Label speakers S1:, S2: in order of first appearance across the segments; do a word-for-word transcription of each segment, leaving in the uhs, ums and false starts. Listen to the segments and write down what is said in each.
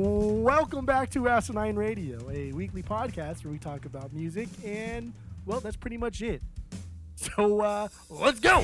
S1: Welcome back to Asinine Radio, a weekly podcast where we talk about music, and, well, that's pretty much it. So, uh, let's go!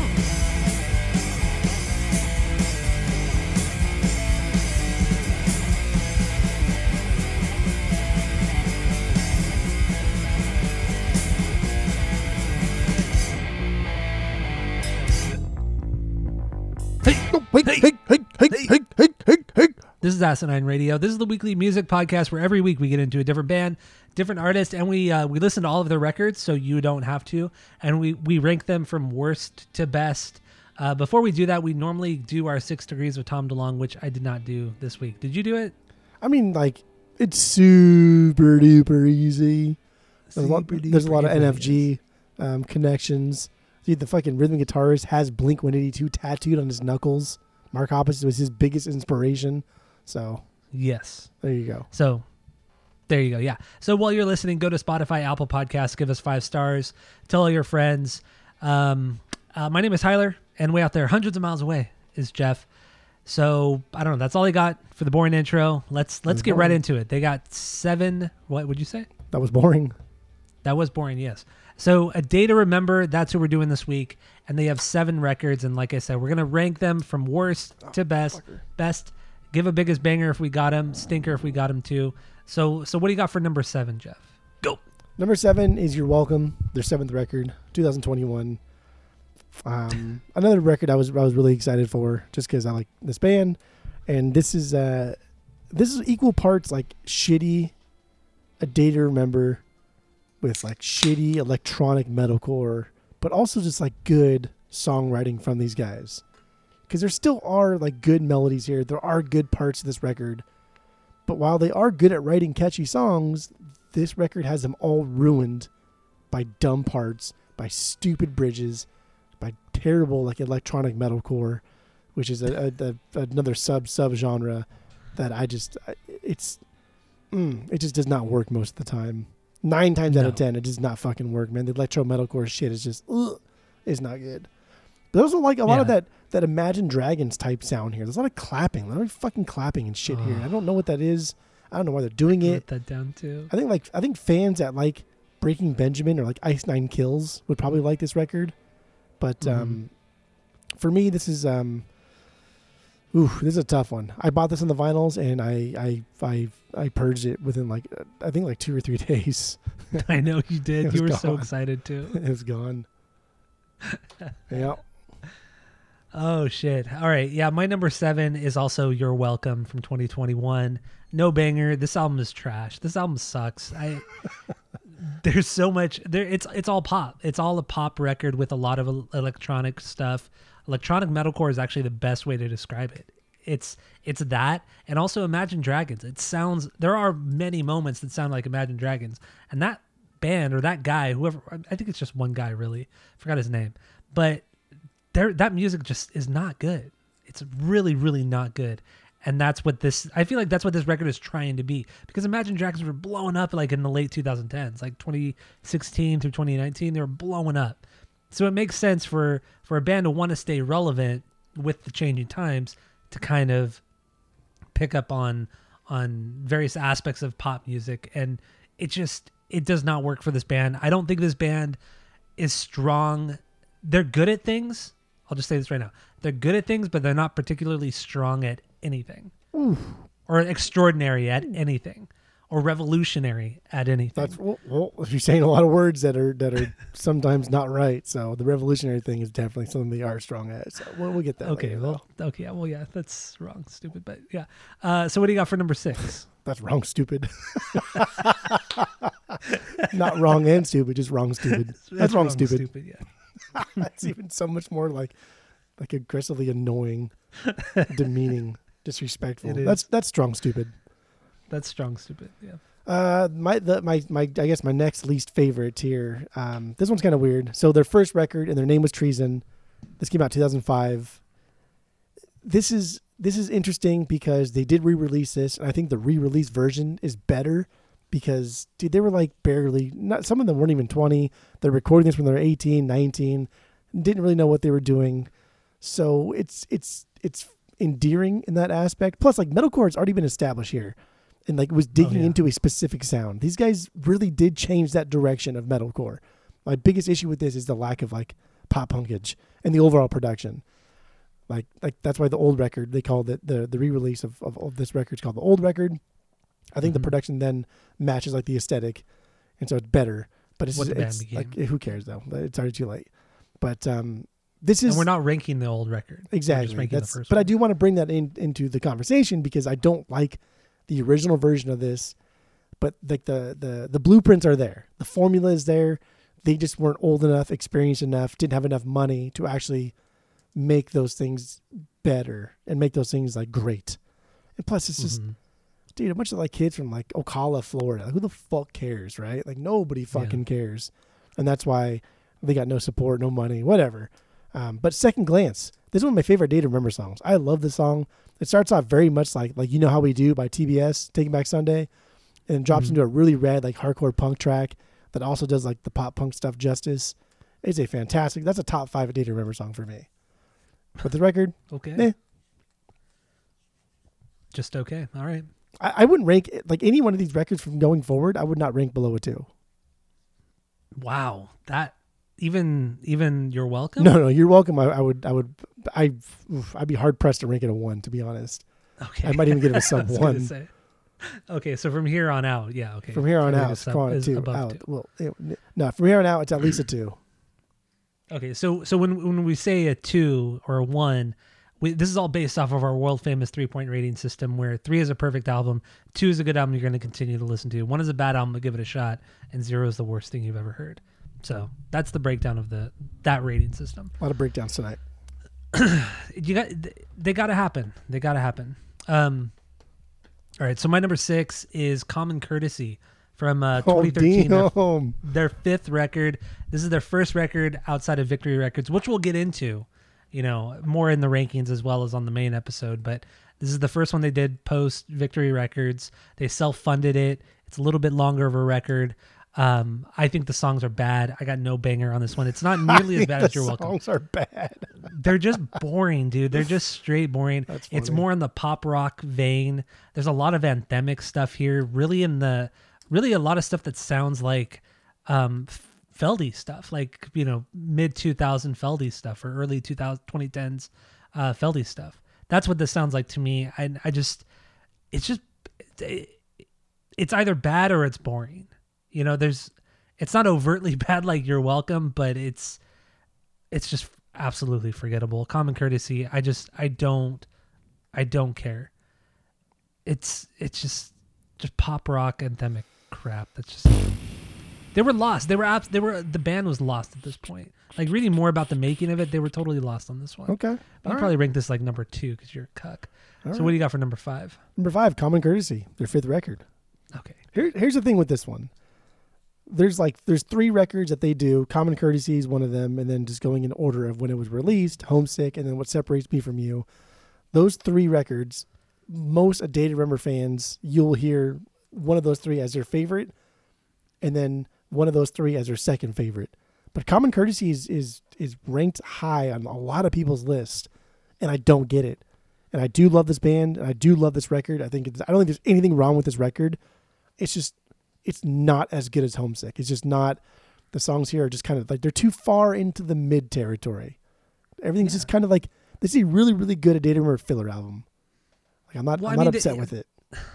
S2: Hey, hey, hey, hey, hey, hey, hey, hey, hey. This is Asinine Radio. This is the weekly music podcast where every week we get into a different band, different artist, and we uh, we listen to all of their records so you don't have to, and we, we rank them from worst to best. Uh, before we do that, we normally do our six degrees with Tom DeLonge, which I did not do this week. Did you do it?
S1: I mean, like, it's super duper easy. There's a lot,
S2: Super
S1: there's a lot of
S2: duper
S1: N F G
S2: easy.
S1: um, connections. Dude, the fucking rhythm guitarist has Blink one eighty-two tattooed on his knuckles. Mark Hoppus was his biggest inspiration. So,
S2: Yes.
S1: there you go.
S2: So there you go. Yeah. So while you're listening, go to Spotify, Apple Podcasts, give us five stars, tell all your friends. Um, uh, my name is Tyler, and way out there, hundreds of miles away, is Jeff. So I don't know. That's all I got for the boring intro. Let's let's get right
S1: boring.
S2: into it. They got seven. What would you say?
S1: That was boring.
S2: That was boring. Yes. So A Day to Remember. That's who we're doing this week, and they have seven records. And like I said, we're gonna rank them from worst to best.
S1: fucker.
S2: Best. Give a biggest banger if we got him. Stinker if we got him too. So so what do you got for number seven, Jeff? Go.
S1: Number seven is You're Welcome, their seventh record, twenty twenty-one. Um, another record I was I was really excited for just because I like this band, and this is uh, this is equal parts like shitty, A Day to Remember, with like shitty electronic metalcore, but also just like good songwriting from these guys. Because there still are like good melodies here. There are good parts of this record. But while they are good at writing catchy songs, this record has them all ruined by dumb parts, by stupid bridges, by terrible like electronic metalcore, which is a, a, a another sub sub genre that I just it's mm, it just does not work most of the time. Nine times
S2: No.
S1: out of ten, it does not fucking work, man. The electro metalcore shit is just ugh, is not good. But there's like a lot of
S2: Yeah.
S1: that that Imagine Dragons type sound here. There's a lot of clapping, a lot of fucking clapping and shit here.
S2: Ugh.
S1: I don't know what that is. I don't know why they're doing
S2: Wrote
S1: it.
S2: that down too.
S1: I think like I think fans at like Breaking Benjamin or like Ice Nine Kills would probably like this record. But
S2: Mhm.
S1: um, for me, this is um, ooh, this is a tough one. I bought this on the vinyls and I I I I purged it within like uh, I think like two or three days.
S2: I know you
S1: It
S2: did.
S1: was
S2: You were so
S1: gone.
S2: excited too.
S1: It was gone. Yeah.
S2: Oh shit. All right. Yeah, my number seven is also You're Welcome from twenty twenty-one. No banger. This album is trash. This album sucks. I there's so much there. It's it's all pop. It's all a pop record with a lot of el- electronic stuff. Electronic metalcore is actually the best way to describe it. It's it's that, and also Imagine Dragons. It sounds. There are many moments that sound like Imagine Dragons, and that band or that guy, whoever. I think it's just one guy. Really, forgot his name, but there that music just is not good. It's really really not good. And that's what this, I feel like that's what this record is trying to be, because Imagine Dragons were blowing up like in the late twenty tens, like twenty sixteen through twenty nineteen, they were blowing up. So it makes sense for, for a band to want to stay relevant with the changing times to kind of pick up on, on various aspects of pop music. And it just, it does not work for this band. I don't think this band is strong. They're good at things. I'll just say this right now. They're good at things, but they're not particularly strong at anything.
S1: Oof.
S2: Or extraordinary at anything, or revolutionary at anything.
S1: That's well, well, you're saying a lot of words that are that are sometimes not right. So the revolutionary thing is definitely something they are strong at. So we'll, we'll get that.
S2: Okay,
S1: later,
S2: well, okay, yeah, well, yeah, that's wrong, stupid, but yeah. Uh, so what do you got for number six?
S1: That's wrong, stupid. Not wrong and stupid, just wrong, stupid. That's, wrong, stupid.
S2: yeah.
S1: That's even so much more like like aggressively annoying, demeaning, disrespectful.
S2: It is.
S1: That's that's strong, stupid.
S2: That's strong, stupid. Yeah.
S1: Uh, my the my my I guess my next least favorite tier. Um, this one's kind of weird. So their first record and their name was Treason. This came out two thousand five. This is this is interesting because they did re-release this, and I think the re-release version is better because dude, they were like barely not. Some of them weren't even twenty. They're recording this when they're eighteen, nineteen. Didn't really know what they were doing. So it's it's it's endearing in that aspect. Plus, like metalcore has already been established here, and like was digging
S2: oh, yeah.
S1: into a specific sound. These guys really did change that direction of metalcore. My biggest issue with this is the lack of like pop punkage and the overall production. Like like that's why the old record, they called it the the re-release of, of, of this record is called the old record. I think mm-hmm. the production then matches like the aesthetic, and so it's better. But it's,
S2: what the
S1: it's
S2: band
S1: like who cares though? It's already too late. But um, this is
S2: and we're not ranking the old record.
S1: Exactly. That's,
S2: the first
S1: but
S2: one.
S1: I do want to bring that in into the conversation because I don't like the original version of this. But like the the the blueprints are there, the formula is there. They just weren't old enough, experienced enough, didn't have enough money to actually make those things better and make those things like great. And plus, it's just, mm-hmm. dude, a bunch of like kids from like Ocala, Florida. Like, who the fuck cares, right? Like nobody fucking yeah. cares, and that's why they got no support, no money, whatever. Um, but Second Glance, this is one of my favorite Day to Remember songs. I love this song. It starts off very much like like You Know How We Do by T B S, Taking Back Sunday, and drops mm-hmm. into a really rad like hardcore punk track that also does like the pop punk stuff justice. It's a fantastic, that's a top five Day to Remember song for me. But the record,
S2: okay.
S1: Eh.
S2: Just okay. All right.
S1: I, I wouldn't rank it, like any one of these records from going forward, I would not rank below a two.
S2: Wow. That even, even You're Welcome?
S1: No, no, You're Welcome. I, I would, I would, I, oof, I'd be hard pressed to rank it a one, to be honest.
S2: Okay.
S1: I might even give it a sub one.
S2: Say. Okay, so from here on out, yeah, okay.
S1: From here on out, it's calling it two. Out. Two. Well, it, no, from here on out, it's at least a two.
S2: Okay, so so when when we say a two or a one, we, this is all based off of our world famous three point rating system, where three is a perfect album, two is a good album you're going to continue to listen to, one is a bad album but give it a shot, and zero is the worst thing you've ever heard. So that's the breakdown of the that rating system.
S1: A lot of breakdowns tonight.
S2: you got they got to happen. They got to happen. Um. All right, so my number six is Common Courtesy from uh, twenty thirteen.
S1: Oh,
S2: their, their fifth record. This is their first record outside of Victory Records, which we'll get into, you know, more in the rankings as well as on the main episode. But this is the first one they did post Victory Records. They self-funded it. It's a little bit longer of a record. Um, I think the songs are bad. I got no banger on this one. It's not nearly as bad as You're Welcome.
S1: The songs are bad.
S2: They're just boring, dude. They're just straight boring. It's more in the pop rock vein. There's a lot of anthemic stuff here. Really in the, really a lot of stuff that sounds like um, Feldy stuff, like, you know, mid two thousand Feldy stuff or early two thousand, twenty tens uh, Feldy stuff. That's what this sounds like to me. I, I just, it's just, it, it's either bad or it's boring. You know, there's, it's not overtly bad like You're Welcome, but it's, it's just absolutely forgettable. Common Courtesy, I just, I don't, I don't care. It's, it's just, just pop rock anthemic crap. That's just, they were lost. They were, abs- they were, the band was lost at this point. Like reading more about the making of it, they were totally lost on this one.
S1: Okay.
S2: I'd probably rank this like number two because you're a cuck. All so right. What do you got for number five?
S1: Number five, Common Courtesy, their fifth record.
S2: Okay.
S1: Here, here's the thing with this one. There's like there's three records that they do. Common Courtesy is one of them, and then just going in order of when it was released, Homesick, and then What Separates Me From You. Those three records, most A Day to Remember fans, you'll hear one of those three as their favorite, and then one of those three as their second favorite. But Common Courtesy is is is ranked high on a lot of people's list, and I don't get it. And I do love this band, and I do love this record. I think it's, I don't think there's anything wrong with this record. It's just it's not as good as Homesick. It's just not. The songs here are just kind of like they're too far into the mid territory. Everything's yeah. just kind of like this is a really really good A Day to Remember filler album. Like I'm not well, I'm I not mean, upset they, with it.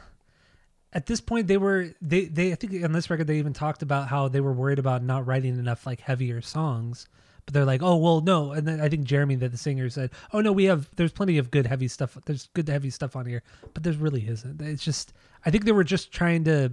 S2: At this point, they were they they I think on this record they even talked about how they were worried about not writing enough like heavier songs. But they're like, oh well, no. And then I think Jeremy, that the singer, said, oh no, we have there's plenty of good heavy stuff. There's good heavy stuff on here, but there really isn't. It's just I think they were just trying to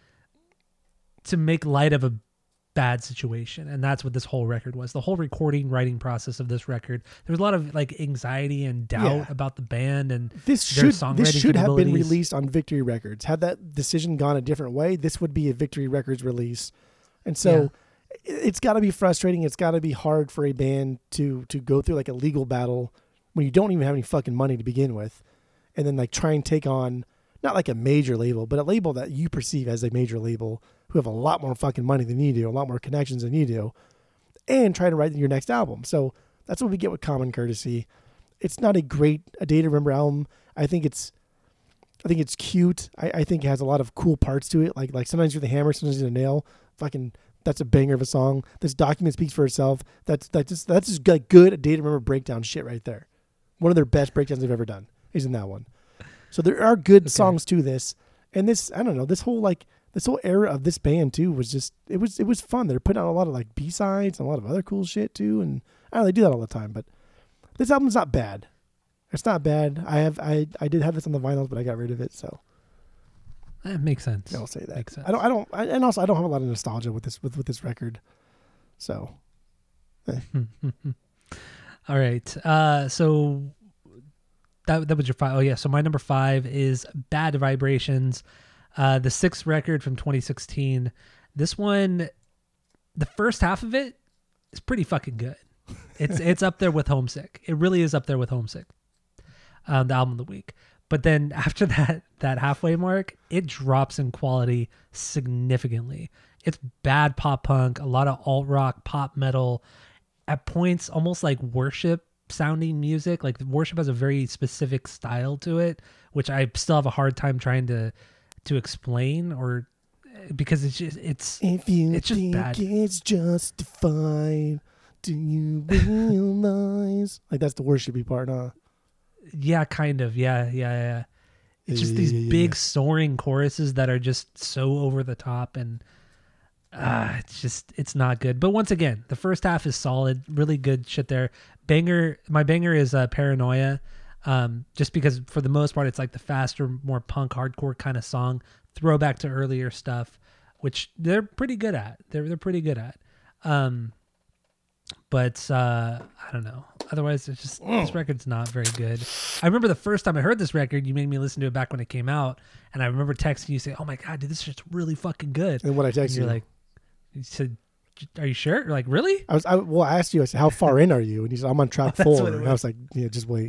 S2: to make light of a bad situation, and that's what this whole record was. The whole recording, writing process of this record. There was a lot of like anxiety and doubt yeah. about the band and
S1: this
S2: their
S1: should
S2: songwriting
S1: this should have been
S2: capabilities.
S1: Released on Victory Records. Had that decision gone a different way, this would be a Victory Records release. And so yeah. it's got to be frustrating. It's got to be hard for a band to to go through like a legal battle when you don't even have any fucking money to begin with, and then like try and take on not like a major label, but a label that you perceive as a major label who have a lot more fucking money than you do, a lot more connections than you do, and try to write your next album. So that's what we get with Common Courtesy. it's not a great A Day to Remember album. I think it's I think it's cute. I, I think it has a lot of cool parts to it. Like like sometimes you're the hammer, sometimes you're the nail. Fucking that's a banger of a song. This document speaks for itself. That's that's just that's just like good A Day to Remember breakdown shit right there. One of their best breakdowns they've ever done is in that one. So there are good okay. songs to this. And this I don't know, this whole like this whole era of this band too was just it was it was fun. They're putting out a lot of like B-sides and a lot of other cool shit too. And I don't know, they do that all the time, but this album's not bad. It's not bad. I have I, I did have this on the vinyls, but I got rid of it, so
S2: that makes sense.
S1: I'll say that.
S2: Makes sense.
S1: I don't I don't I, and also I don't have a lot of nostalgia with this with, with this record. So eh.
S2: All right. Uh so that that was your five. Oh yeah, so my number five is Bad Vibrations. Uh, the sixth record from twenty sixteen. This one, the first half of it is pretty fucking good. It's it's up there with Homesick. It really is up there with Homesick. Um, the album of the week. But then after that that halfway mark, it drops in quality significantly. It's bad pop punk, a lot of alt rock, pop metal, at points almost like worship sounding music. Like worship has a very specific style to it, which I still have a hard time trying to to explain, or because it's just it's
S1: if you
S2: it's just
S1: think
S2: bad.
S1: It's justified, do you realize? Like that's the worshipy part, huh?
S2: Yeah, kind of. Yeah, yeah, yeah. It's just
S1: yeah,
S2: these
S1: yeah, yeah,
S2: big
S1: yeah.
S2: soaring choruses that are just so over the top, and uh, it's just it's not good. But once again, the first half is solid, really good shit there. Banger, my banger is uh, Paranoia. Um, just because for the most part, it's like the faster, more punk hardcore kind of song, throwback to earlier stuff, which they're pretty good at. They're, they're pretty good at. Um, but, uh, I don't know. Otherwise it's just, this record's not very good. I remember the first time I heard this record, you made me listen to it back when it came out. And I remember texting you saying, oh my God, dude, this shit's really fucking good.
S1: And what I texted
S2: you're
S1: you,
S2: like, you said, are you sure? You're like, really?
S1: I was, I, well, I asked you, I said, how far in are you? And he said, I'm on track
S2: Oh, that's
S1: four.
S2: what it
S1: And I was like, yeah, just wait.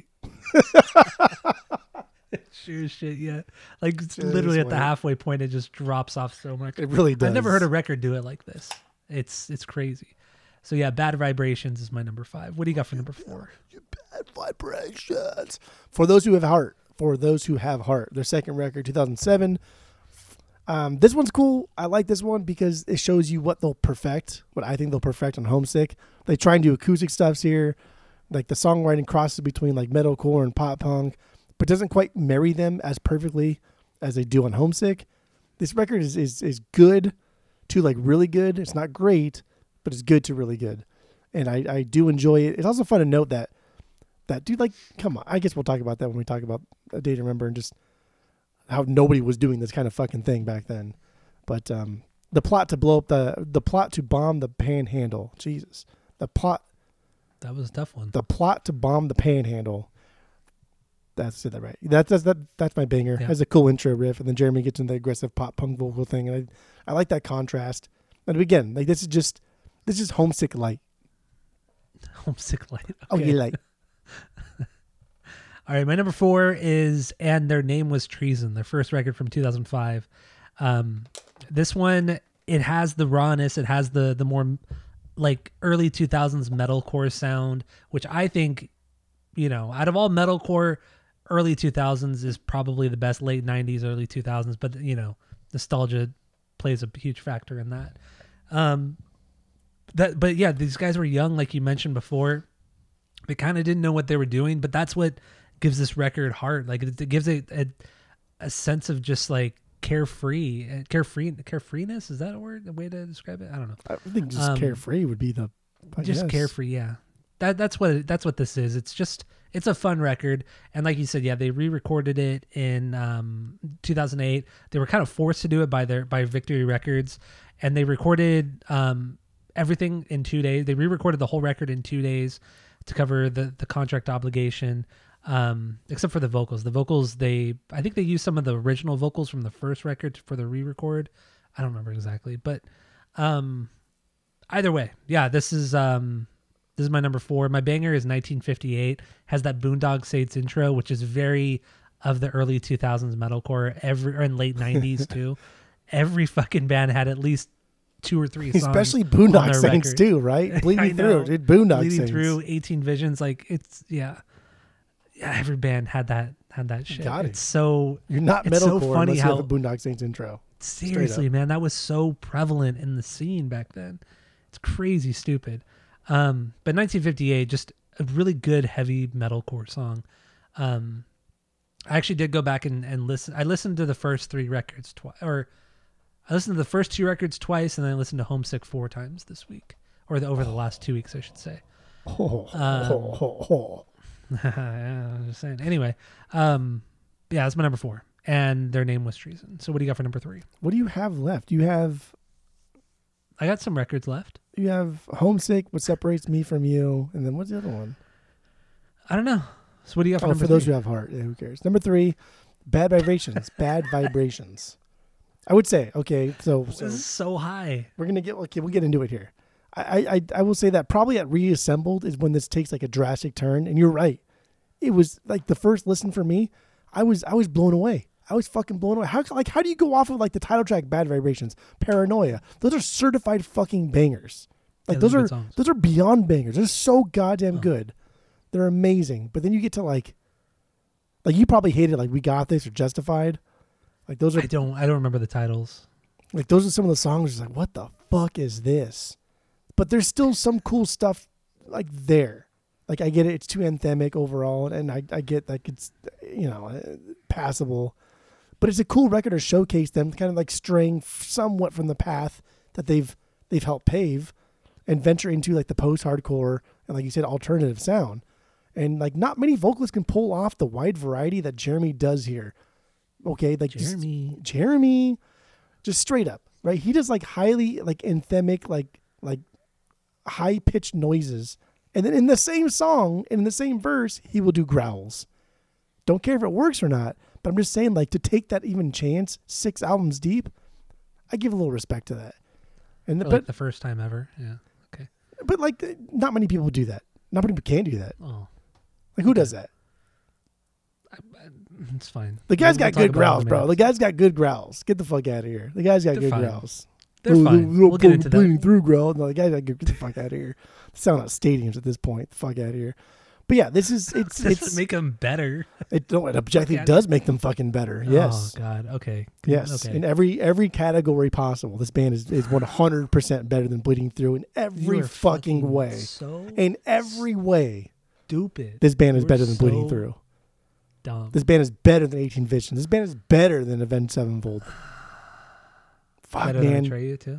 S2: Sure as shit, yeah. Like it's
S1: Just
S2: literally at the
S1: wait.
S2: halfway point, it just drops off so much.
S1: It really does.
S2: I've never heard a record do it like this. It's it's crazy. So yeah, Bad Vibrations is my number five. What do you got for number four?
S1: Bad Vibrations. For those who have heart. For those who have heart. Their second record, two thousand seven. Um, this one's cool. I like this one because it shows you what they'll perfect, what I think they'll perfect on Homesick. They try and do acoustic stuffs here. Like the songwriting crosses between like metalcore and pop punk, but doesn't quite marry them as perfectly as they do on Homesick. This record is, is, is good to like really good. It's not great, but it's good to really good. And I, I do enjoy it. It's also fun to note that, that dude, like, come on. I guess we'll talk about that when we talk about A Day to Remember and just how nobody was doing this kind of fucking thing back then. But um, the plot to blow up the, the plot to bomb the Panhandle. Jesus. The plot.
S2: That was a tough one.
S1: The plot to bomb the Panhandle. That's it, that right. That's that's that that's my banger.
S2: Yeah.
S1: Has a cool intro riff, and then Jeremy gets into the aggressive pop punk vocal thing, and I, I like that contrast. And again, like this is just this is Homesick light.
S2: Homesick Light. Okay.
S1: Oh, you like?
S2: All right, my number four is And Their Name Was Treason, their first record from two thousand five. Um, this one, it has the rawness, it has the the more like early two thousands metalcore sound, which I think, you know, out of all metalcore, early two thousands is probably the best. Late nineties, early two thousands, but you know, nostalgia plays a huge factor in that. Um, that, but yeah, these guys were young, like you mentioned before. They kind of didn't know what they were doing, but that's what gives this record heart. Like it, it gives it a, a sense of just like carefree, carefree, carefreeness. Is that a word, a way to describe it? I don't know.
S1: I think just
S2: Um,
S1: carefree would be the I
S2: just
S1: guess.
S2: carefree. Yeah. That that's what, it, that's what this is. It's just, it's a fun record. And like you said, yeah, they re-recorded it in um, two thousand eight. They were kind of forced to do it by their, by Victory Records, and they recorded um, everything in two days. They re-recorded the whole record in two days to cover the, the contract obligation. Um, except for the vocals. The vocals, they, I think they used some of the original vocals from the first record for the re-record. I don't remember exactly, but, um, either way, yeah, this is, um, this is my number four. My banger is nineteen fifty-eight, has that Boondock Saints intro, which is very of the early two thousands metalcore, every, or in late nineties too. Every fucking band had at least two or three songs.
S1: Especially
S2: on
S1: Boondock
S2: their
S1: Saints
S2: record.
S1: too, right?
S2: I
S1: Bleeding
S2: know.
S1: through, dude. Boondock
S2: Bleeding
S1: Saints.
S2: through eighteen Visions. Like it's, yeah. yeah, every band had that had that shit.
S1: Got it.
S2: It's so
S1: You're not
S2: it's so
S1: metalcore
S2: funny
S1: unless
S2: how
S1: you have a Boondock Saints intro.
S2: seriously, man, that was so prevalent in the scene back then. It's crazy stupid. Um, but nineteen fifty-eight, just a really good heavy metalcore song. Um, I actually did go back and, and listen. I listened to the first three records twice, or I listened to the first two records twice, and then I listened to Homesick four times this week, or the, over the last two weeks, I should say.
S1: Oh,
S2: Um,
S1: oh, oh, oh.
S2: yeah, I'm just saying. Anyway, um, yeah, that's my number four, and their name was Treason. So what do you got for number three?
S1: What do you have left? You have
S2: I got some records left.
S1: you have Homesick, What Separates Me From You, and then what's the other one?
S2: I don't know. So what do you got for
S1: Oh,
S2: number
S1: for those
S2: three?
S1: who have heart, yeah, who cares? Number three, Bad Vibrations. Bad Vibrations. I would say, okay, so, so
S2: This is so high.
S1: we're gonna get okay, we'll get into it here. I, I I will say that probably at Reassembled is when this takes like a drastic turn, and you're right. It was like the first listen for me. I was I was blown away. I was fucking blown away. How like how do you go off of like the title track, Bad Vibrations, Paranoia? Those are certified fucking bangers. Like
S2: Yeah,
S1: those
S2: those are
S1: are
S2: good songs.
S1: those are beyond bangers. They're so goddamn
S2: Oh.
S1: good. They're amazing. But then you get to like, like you probably hated like We Got This or Justified. Like those are
S2: I don't. I don't remember the titles.
S1: like those are some of the songs. Just like what the fuck is this? But there's still some cool stuff like there. Like I get it, it's too anthemic overall, and I I get like it's you know uh, passable, but it's a cool record to showcase them, kind of like straying somewhat from the path that they've they've helped pave, and venture into like the post-hardcore and like you said alternative sound, and like not many vocalists can pull off the wide variety that Jeremy does here. Okay, like just-
S2: Jeremy.
S1: Jeremy, just straight up, right? He does like highly like anthemic, like like high pitched noises, and then in the same song, in the same verse, he will do growls. Don't care if it works or not, but I'm just saying, like to take that even chance, six albums deep, I give a little respect to that. And the,
S2: For,
S1: but
S2: like the first time ever. Yeah. Okay.
S1: but like not many people do that. Not many people can do that.
S2: Oh,
S1: Like who does that?
S2: it's fine.
S1: The guy's
S2: We'll
S1: got
S2: talk
S1: good
S2: about it
S1: growls,
S2: in a
S1: bro.
S2: minute.
S1: The guy's got good growls. Get the fuck out of here. The guy's got
S2: They're
S1: good
S2: fine.
S1: growls.
S2: They're
S1: Oh,
S2: fine.
S1: little
S2: We'll get into
S1: bleeding
S2: that.
S1: through growls. No, the guy's got get the fuck out of here. Sound out stadiums at this point. The fuck out of here. But yeah, this is it's
S2: Doesn't
S1: it's
S2: make them better.
S1: it. No, it objectively
S2: outta
S1: does make them fucking better. Yes,
S2: Oh God. Okay.
S1: yes.
S2: Okay.
S1: In every every category possible, this band is is one hundred percent better than Bleeding Through in
S2: You
S1: every
S2: are
S1: fucking way.
S2: So
S1: In every way,
S2: stupid.
S1: this band is
S2: You are
S1: better than Bleeding
S2: so
S1: Through.
S2: Dumb.
S1: This band is better than eighteen Visions. This band is better than Avenged Sevenfold. Fuck,
S2: Better than
S1: man.
S2: Atreyu too.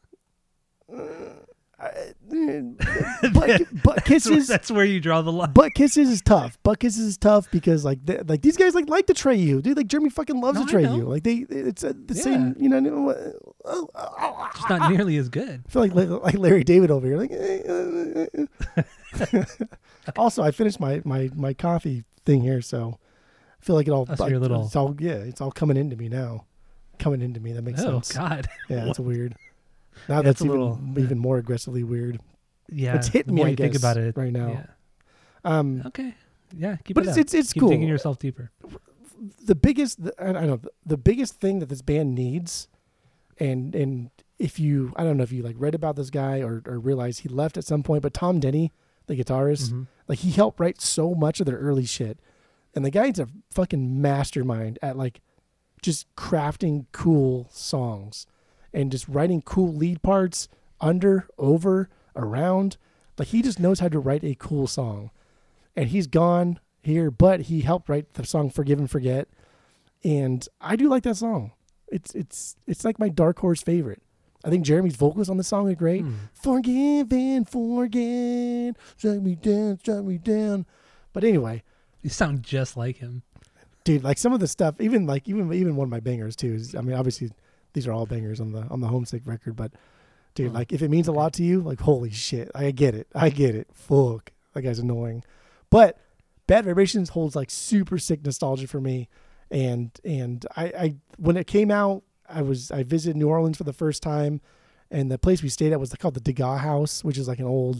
S1: Butt, butt
S2: That's,
S1: kisses.
S2: that's where you draw the line.
S1: Butt kisses is tough. Butt kisses is tough because like they, like these guys like like to tray you, dude. Like Jeremy fucking loves
S2: No,
S1: to
S2: I
S1: tray
S2: know.
S1: you. Like they, it's uh the
S2: Yeah.
S1: same. You know. uh, oh, oh, oh,
S2: It's not nearly as good.
S1: I feel like like, like Larry David over here. Like. eh, uh, uh. Also, I finished my my my coffee thing here, so I feel like it all.
S2: Oh, so you're a little-
S1: It's all yeah. It's all coming into me now. Coming into me. That makes
S2: Oh
S1: sense.
S2: God.
S1: Yeah,
S2: What?
S1: it's weird. Now
S2: That's
S1: that's
S2: a
S1: even
S2: little-
S1: even more aggressively weird.
S2: Yeah.
S1: It's hitting
S2: the
S1: me,
S2: more
S1: I
S2: you think
S1: guess,
S2: about it
S1: right now.
S2: Yeah.
S1: Um,
S2: Okay. Yeah. Keep
S1: but
S2: it
S1: it's
S2: up.
S1: it's it's
S2: Keep
S1: cool.
S2: digging yourself deeper.
S1: The biggest, the, I don't know, the biggest thing that this band needs, and and if you, I don't know if you like read about this guy or or realize he left at some point, but Tom Denny, the guitarist,
S2: Mhm.
S1: like he helped write so much of their early shit, and the guy's a fucking mastermind at like just crafting cool songs and just writing cool lead parts under, over, around. Like he just knows how to write a cool song. And he's gone here, but he helped write the song Forgive and Forget. And I do like that song. It's it's it's like my dark horse favorite. I think Jeremy's vocals on the song are great.
S2: Hmm.
S1: Forgive and forget. Strike me down, strike me down. But anyway,
S2: You sound just like him.
S1: dude, like some of the stuff, even like even even one of my bangers too. Is, I mean, obviously these are all bangers on the on the Homesick record, but dude,
S2: Oh,
S1: like if it means a lot to you, like holy shit, I get it, I get it. Fuck, that guy's annoying, but Bad Vibrations holds like super sick nostalgia for me, and and I I when it came out, I was I visited New Orleans for the first time, and the place we stayed at was called the Degas House, which is like an old.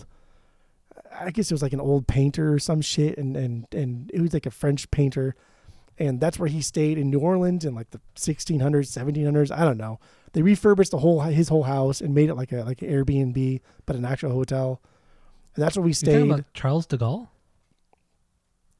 S1: I guess it was like an old painter or some shit, and and and it was like a French painter. And that's where he stayed in New Orleans in like the sixteen hundreds, seventeen hundreds. I don't know. They refurbished the whole his whole house and made it like a like an Airbnb, but an actual hotel. And that's where we
S2: You talking
S1: stayed.
S2: about Charles de Gaulle?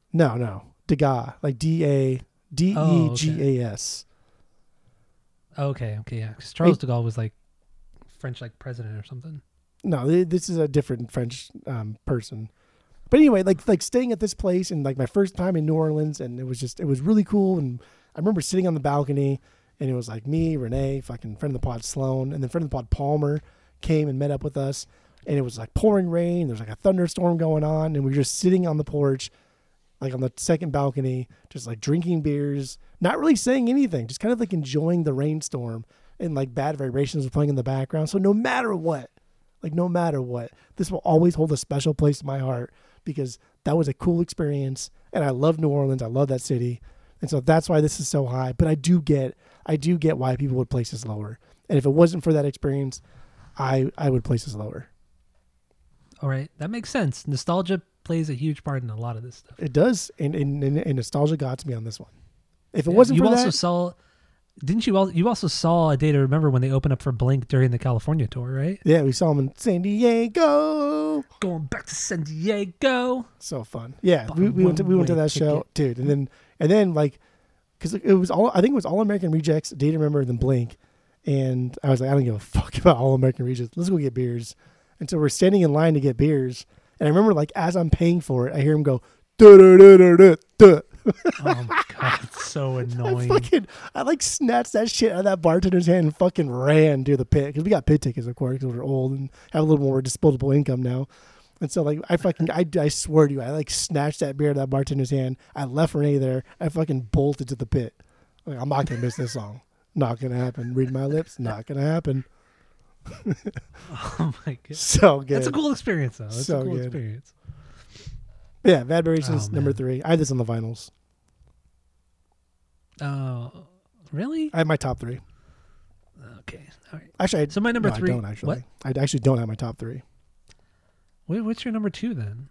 S1: No, no. Degas, like D A D E G A S.
S2: Okay, okay, yeah. Because Charles de Gaulle was like French, like president or something.
S1: No, this is a different French um, person. But anyway, like like staying at this place and like my first time in New Orleans, and it was just it was really cool. And I remember sitting on the balcony, and it was like me, Renee, fucking friend of the pod Sloan, and then friend of the pod Palmer came and met up with us. And it was like pouring rain. There's like a thunderstorm going on, and we were just sitting on the porch, like on the second balcony, just like drinking beers, not really saying anything, just kind of like enjoying the rainstorm, and like Bad Vibrations were playing in the background. So no matter what, like no matter what, this will always hold a special place in my heart because that was a cool experience, and I love New Orleans. I love that city, and so that's why this is so high. But I do get, I do get why people would place this lower. And if it wasn't for that experience, I I would place this lower.
S2: All right, that makes sense. Nostalgia plays a huge part in a lot of this stuff.
S1: It does, and and, and, and nostalgia got to me on this one. If it
S2: Yeah,
S1: wasn't
S2: you
S1: for
S2: also
S1: that,
S2: saw, didn't you? al- You also saw A Day to Remember when they opened up for Blink during the California tour, right?
S1: yeah, we saw him in San Diego.
S2: Going back to San Diego.
S1: So fun. Yeah,
S2: Bought
S1: we,
S2: a
S1: we went to we went to
S2: one-way
S1: that show,
S2: ticket.
S1: dude, and then and then like, because it was all I think it was All American Rejects, Day to Remember, and then Blink, and I was like, I don't give a fuck about All American Rejects. Let's go get beers. And so we're standing in line to get beers, and I remember like as I'm paying for it, I hear him go, duh, duh, duh, duh, duh, duh.
S2: Oh my god, it's so
S1: I
S2: annoying.
S1: fucking, I like snatched that shit out of that bartender's hand and fucking ran to the pit because we got pit tickets, of course, because we're old and have a little more disposable income now. And so, like, I fucking, I, I swear to you, I like snatched that beer out of that bartender's hand. I left Renee there. I fucking bolted to the pit. Like, I'm not gonna miss this song. Not gonna happen. Read my lips. Not gonna happen.
S2: Oh my god,
S1: So good.
S2: that's a cool experience though. That's
S1: So
S2: a cool
S1: good.
S2: experience.
S1: Yeah, Bad Vibrations
S2: Oh,
S1: number
S2: man.
S1: three. I had this on the vinyls.
S2: Oh, really?
S1: I have my top three.
S2: Okay, all right.
S1: Actually, I,
S2: So my number
S1: no,
S2: three.
S1: I don't actually.
S2: What?
S1: I actually don't have my top three.
S2: Wait, what's your number two then?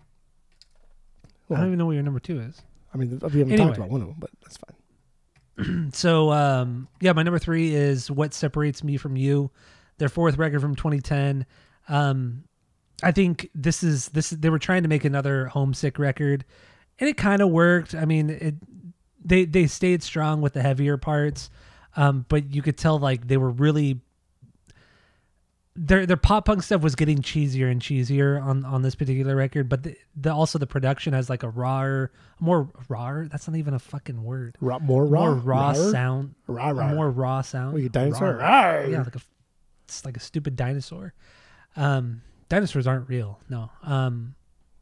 S2: I
S1: Well,
S2: don't even know what your number two is.
S1: I mean, we haven't
S2: Anyway.
S1: talked about one of them, but that's fine.
S2: So, um, yeah, my number three is What Separates Me From You, their fourth record from twenty ten. Um, I think this is this. They were trying to make another Homesick record, and it kind of worked. I mean, it they they stayed strong with the heavier parts, um, but you could tell like they were really their their pop punk stuff was getting cheesier and cheesier on on this particular record. But the, the also the production has like a rawer, more rawer. That's not even a fucking word.
S1: Raw, more raw,
S2: More raw
S1: Rawr?
S2: sound,
S1: Raw,
S2: a
S1: raw.
S2: more raw sound.
S1: Like a dinosaur?
S2: Rawr.
S1: Rawr.
S2: Yeah, like a it's like a stupid dinosaur. Um, dinosaurs aren't real. No. Um,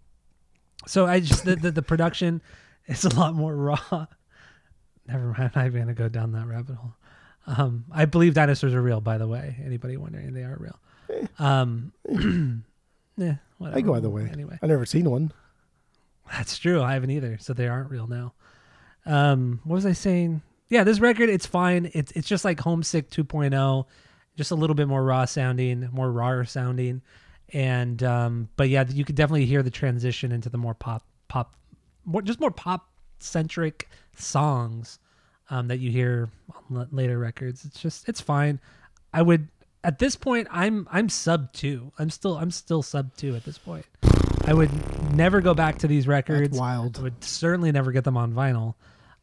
S2: so I just the, the the production is a lot more raw. Never mind. I'm not even gonna go down that rabbit hole. Um, I believe dinosaurs are real. By the way, anybody wondering, they are real. Um, yeah, whatever.
S1: I go either way.
S2: Anyway,
S1: I've never seen one.
S2: that's true. I haven't either. So they aren't real now. Um, what was I saying? Yeah, this record, it's fine. It's it's just like Homesick two point oh, just a little bit more raw sounding, more rawer sounding, and um, but yeah, you could definitely hear the transition into the more pop, pop, more just more pop centric songs um, that you hear on l- later records. It's just it's fine. I would at this point, I'm I'm sub two. I'm still I'm still sub two at this point. I would never go back to these records.
S1: That's wild.
S2: I would certainly never get them on vinyl.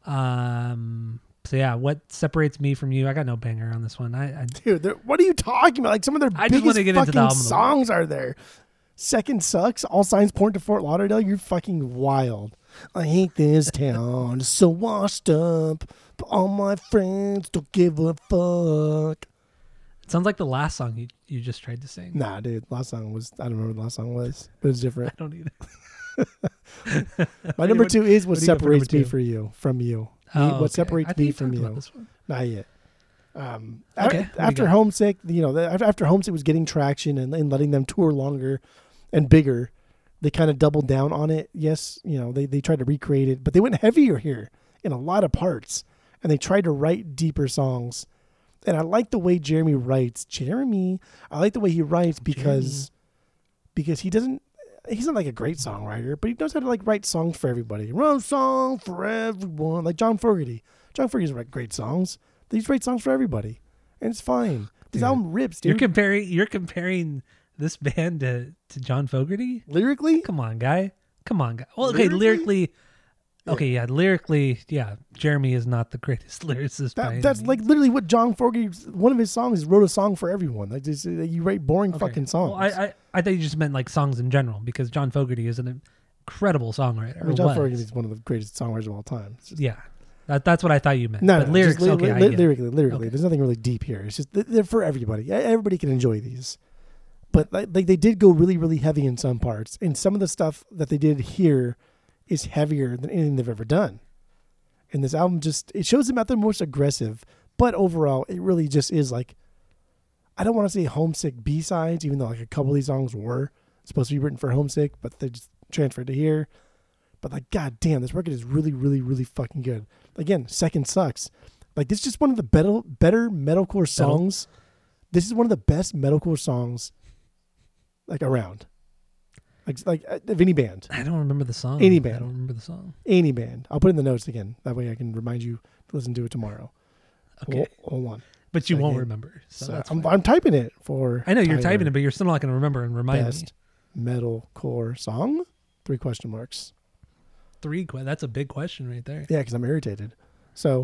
S2: Um, so yeah, what separates me from you? I got no banger on this one. I, I
S1: Dude, they're- what are you talking about? Like some of their
S2: I just
S1: biggest
S2: wanna get into
S1: fucking
S2: the album of the
S1: songs are there. Second Sucks, All Signs Point to Fort Lauderdale. You're fucking wild. I hate this town. It's so washed up. But all my friends don't give a fuck.
S2: it sounds like the last song you, you just tried to sing.
S1: Nah, dude. Last song was, I don't remember what the last song was, but it's different.
S2: I don't either.
S1: My number
S2: What-
S1: two is What,
S2: what do you got for
S1: Separates
S2: number
S1: Me
S2: two?
S1: for You, from You. Me-
S2: Oh,
S1: what
S2: okay.
S1: separates
S2: I think
S1: me
S2: you
S1: from
S2: talked about
S1: you.
S2: this one.
S1: Not yet. Um,
S2: Okay,
S1: a-
S2: what do you
S1: after
S2: got?
S1: Homesick, you know, the- after, after Homesick was getting traction and, and letting them tour longer and bigger, they kind of doubled down on it. Yes, you know, they, they tried to recreate it, but they went heavier here in a lot of parts, and they tried to write deeper songs. And I like the way Jeremy writes. Jeremy, I like the way he writes because because he doesn't. He's not like a great songwriter, but he knows how to like write songs for everybody. Write a song for everyone, like John Fogerty. John Fogerty doesn't write great songs. But he's writes songs for everybody, and it's fine. This
S2: Dude,
S1: album rips,
S2: You're
S1: dude.
S2: comparing you're comparing this band to, to John Fogerty?
S1: Lyrically,
S2: Come on, guy. Come on, guy. Well, okay,
S1: Lyrically?
S2: lyrically, Okay, yeah, lyrically, yeah, Jeremy is not the greatest lyricist. by
S1: That,
S2: any
S1: that's
S2: means.
S1: like literally what John Fogerty, one of his songs, wrote a song for everyone. Like just, you write boring
S2: Okay.
S1: fucking songs.
S2: Well, I, I I thought you just meant like songs in general because John Fogerty is an incredible songwriter.
S1: I mean,
S2: or
S1: John
S2: was.
S1: Fogerty is one of the greatest songwriters of all time. It's just-
S2: Yeah, that, that's what I thought you meant.
S1: no,
S2: but
S1: no,
S2: lyrics,
S1: just li-
S2: okay,
S1: li-
S2: I
S1: li-
S2: get it.
S1: lyrically, lyrically,
S2: Okay.
S1: there's nothing really deep here. It's just they're for everybody. E- Everybody can enjoy these. But like, like they did go really, really heavy in some parts, and some of the stuff that they did here is heavier than anything they've ever done. And this album just it shows them at their most aggressive, but overall, it really just is like I don't want to say homesick B sides, even though like a couple of these songs were supposed to be written for homesick, but they just transferred to here. But like, god damn, this record is really, really, really fucking good. Again, Second Sucks. Like this is just one of the better, better metalcore songs. This is one of the best metalcore songs like around. Like like uh, of any band,
S2: I don't remember the song.
S1: Any
S2: I
S1: band.
S2: don't remember the song.
S1: any band. I'll put it in the notes again. That way I can remind you to listen to it tomorrow.
S2: Okay,
S1: Hold, hold on.
S2: but you won't
S1: second.
S2: remember. So,
S1: So
S2: that's
S1: I'm,
S2: fine.
S1: I'm typing it for.
S2: I know you're
S1: Tyler.
S2: typing it, but you're still not going to remember and remind me.
S1: Best metalcore song? Three question marks.
S2: Three. que- That's a big question right there.
S1: Yeah, because I'm irritated. So,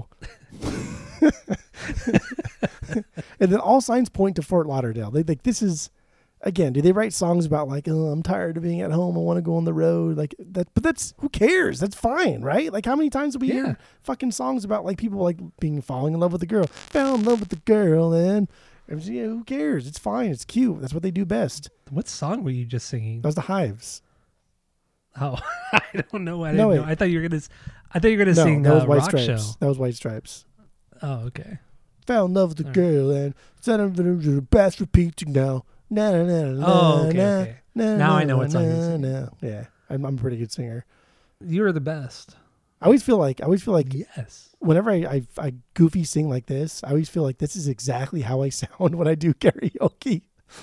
S1: and then all signs point to Fort Lauderdale. They like this is, again, do they write songs about like, oh, I'm tired of being at home, I want to go on the road, like that? But that's who cares? That's fine, right? Like how many times do we
S2: Yeah.
S1: hear fucking songs about like people like being falling in love with a girl, fell in love with the girl, and and, yeah, who cares? It's fine. It's cute. That's what they do best.
S2: What song were you just singing?
S1: That was the Hives.
S2: Oh, I don't know. I
S1: No,
S2: didn't know.
S1: wait.
S2: I thought you were gonna. s- I thought you were gonna
S1: No,
S2: sing
S1: that was
S2: uh,
S1: White
S2: Rock
S1: Stripes.
S2: Show.
S1: That was White Stripes.
S2: Oh, okay.
S1: Fell in love with the
S2: All right.
S1: girl and said I'm gonna do the best repeating now. Na, na, na, na,
S2: Oh, okay,
S1: na,
S2: okay.
S1: na,
S2: Now
S1: na,
S2: I know what song you're
S1: na,
S2: singing.
S1: na. Yeah, I'm, I'm a pretty good singer.
S2: You are the best.
S1: I always feel like I always feel like
S2: Yes.
S1: whenever I, I I goofy sing like this, I always feel like this is exactly how I sound when I do karaoke.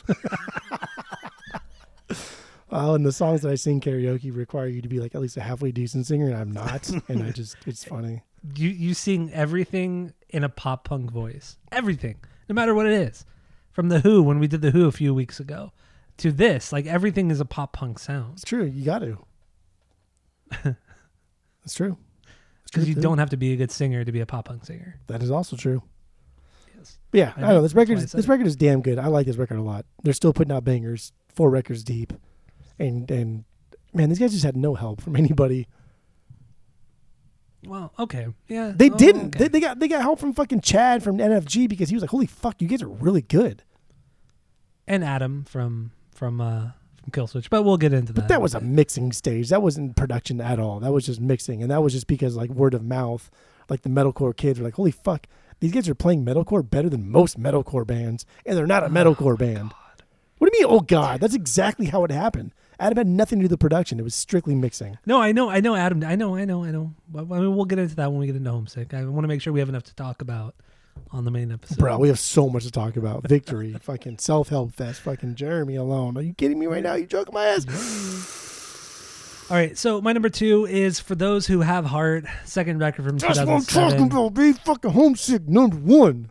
S1: Oh, and the songs that I sing karaoke require you to be like at least a halfway decent singer, and I'm not. And I just it's funny.
S2: You you sing everything in a pop punk voice. Everything, no matter what it is. From the Who, when we did the Who a few weeks ago, to this, like everything is a pop punk sound.
S1: It's true. You got to. It's true. It's
S2: Because
S1: true,
S2: you
S1: too.
S2: don't have to be a good singer to be a pop punk singer.
S1: That is also true.
S2: Yes.
S1: But yeah,
S2: I
S1: I,
S2: know.
S1: don't know. This record,
S2: That's why I
S1: is,
S2: said
S1: this
S2: it.
S1: record is damn good. I like this record a lot. They're still putting out bangers, four records deep, and and man, these guys just had no help from anybody.
S2: Well, okay, yeah.
S1: They
S2: oh,
S1: didn't.
S2: okay.
S1: They, they got they got help from fucking Chad from N F G because he was like, "Holy fuck, you guys are really good."
S2: and Adam from from uh from Killswitch, but we'll get into that.
S1: But that was a mixing stage. That wasn't production at all. That was just mixing, and that was just because like word of mouth. Like the metalcore kids were like, "Holy fuck, these guys are playing metalcore better than most metalcore bands," and they're not a metalcore band. What do you mean? Oh God, that's exactly how it happened. Adam had nothing to do with the production. It was strictly mixing.
S2: No, I know, I know, Adam. I know, I know, I know. But, I mean, we'll get into that when we get into Homesick. I want to make sure we have enough to talk about on the main episode.
S1: Bro, we have so much to talk about. Victory, fucking self-help fest, fucking Jeremy alone. Are you kidding me right now? You joking my ass?
S2: All right, so my number two is For Those Who Have Heart, second record from
S1: That's what I'm talking
S2: two thousand seven.
S1: about, baby. Fucking homesick number one.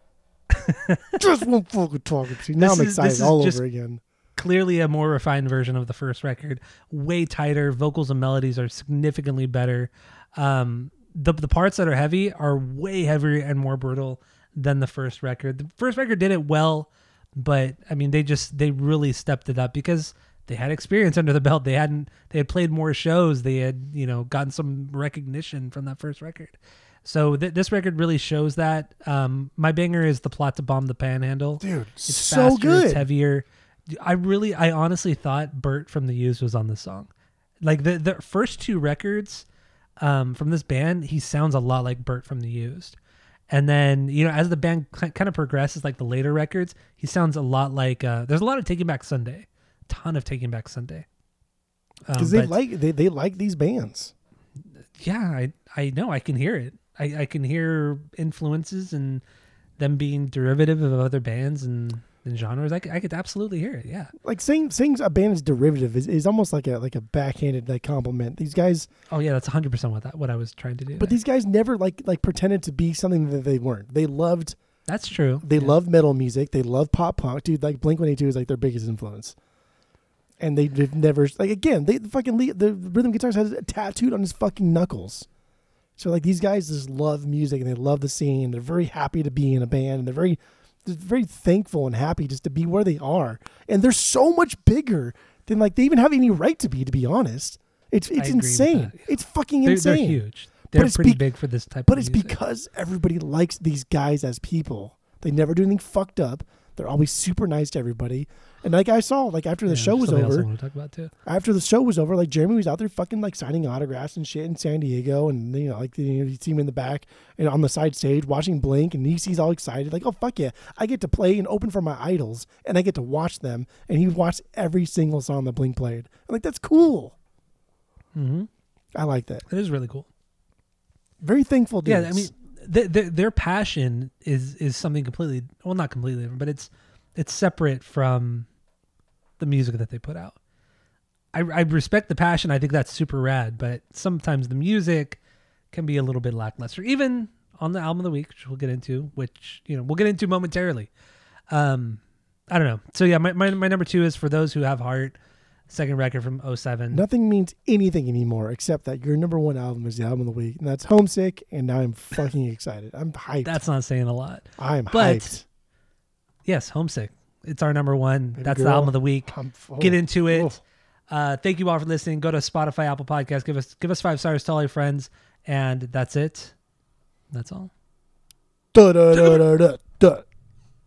S1: Just one fucking talking. See, now
S2: This
S1: I'm
S2: is-
S1: excited
S2: this is
S1: all
S2: just-
S1: over again.
S2: Clearly a more refined version of the first record, way tighter. Vocals and melodies are significantly better. Um, the the parts that are heavy are way heavier and more brutal than the first record. The first record did it well, but I mean they just they really stepped it up because they had experience under the belt. They hadn't they had played more shows. They had, you know, gotten some recognition from that first record. So th- this record really shows that. Um, my banger is The Plot to Bomb the Panhandle.
S1: Dude,
S2: It's
S1: so
S2: faster,
S1: good.
S2: It's heavier. I really, I honestly thought Bert from The Used was on this song. Like the the first two records um, from this band, he sounds a lot like Bert from The Used. And then, you know, as the band kind of progresses, like the later records, he sounds a lot like, uh, there's a lot of Taking Back Sunday, ton of Taking Back Sunday. Um,
S1: Because they
S2: but-
S1: like they, they like these bands.
S2: yeah, I I know, I can hear it. I, I can hear influences and them being derivative of other bands and, and genres. I could, I could absolutely hear it. Yeah.
S1: Like saying saying a band is derivative is, is almost like a like a backhanded like compliment. These guys,
S2: Oh yeah, that's one hundred percent what that what I was trying to do.
S1: but
S2: there.
S1: these guys never like like pretended to be something that they weren't. They loved
S2: That's true.
S1: they
S2: Yeah.
S1: love metal music. They love pop punk. Dude, like Blink one eighty-two is like their biggest influence. and they, they've never like again they the fucking lead, the rhythm guitarist has it tattooed on his fucking knuckles. So like these guys just love music and they love the scene. They're very happy to be in a band and they're very they're very thankful and happy just to be where they are. And they're so much bigger than like they even have any right to be, to be honest. It's it's insane. It's fucking
S2: they're,
S1: insane.
S2: They're huge. They're pretty be- big for this type
S1: but
S2: of
S1: it's
S2: music.
S1: because everybody likes these guys as people. They never do anything fucked up. They're always super nice to everybody. And like I saw, like after the
S2: yeah,
S1: show was over,
S2: else I want to talk about too.
S1: after the show was over, like Jeremy was out there fucking like signing autographs and shit in San Diego, and you know, like you, know, you see him in the back and on the side stage watching Blink, and he's all excited, like, oh fuck yeah, I get to play and open for my idols, and I get to watch them, and he watched every single song that Blink played. I'm like, that's cool.
S2: Mm-hmm.
S1: I like that.
S2: It is really cool.
S1: Very thankful. Dudes.
S2: Yeah, I mean, th- th- their passion is is something completely, well, not completely different, but it's it's separate from the music that they put out. I, I respect the passion. I think that's super rad, but sometimes the music can be a little bit lackluster, even on the album of the week, which we'll get into, which, you know, we'll get into momentarily. Um, I don't know. So yeah, my, my, my number two is For Those Who Have Heart, second record from oh seven.
S1: Nothing means anything anymore except that your number one album is the album of the week, and that's Homesick, and now I'm fucking excited. I'm hyped.
S2: That's not saying a lot.
S1: I'm
S2: but,
S1: hyped.
S2: Yes, Homesick. It's our number one.
S1: Baby
S2: That's
S1: girl,
S2: the album of the week.
S1: I'm, oh,
S2: Get into it.
S1: oh.
S2: Uh, thank you all for listening. Go to Spotify, Apple Podcasts. Give us give us five stars. Tell all your friends. And that's it. That's all.
S1: Da, da, da, da, da, da.